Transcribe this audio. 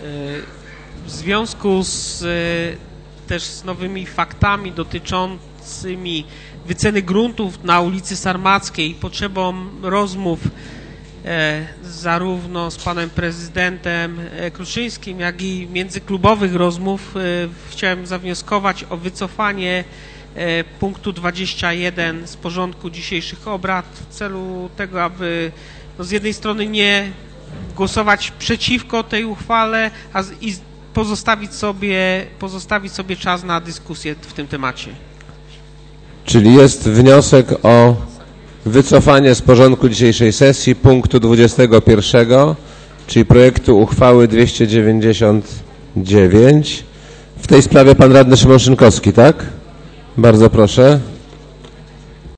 W związku z też z nowymi faktami dotyczącymi wyceny gruntów na ulicy Sarmackiej i potrzebą rozmów zarówno z panem prezydentem Kruczyńskim, jak i międzyklubowych rozmów, chciałem zawnioskować o wycofanie punktu 21 z porządku dzisiejszych obrad w celu tego, aby z jednej strony głosować przeciwko tej uchwale, i pozostawić sobie czas na dyskusję w tym temacie. Czyli jest wniosek o wycofanie z porządku dzisiejszej sesji punktu 21, czyli projektu uchwały 299. W tej sprawie pan radny Szymon Szynkowski, tak? Bardzo proszę.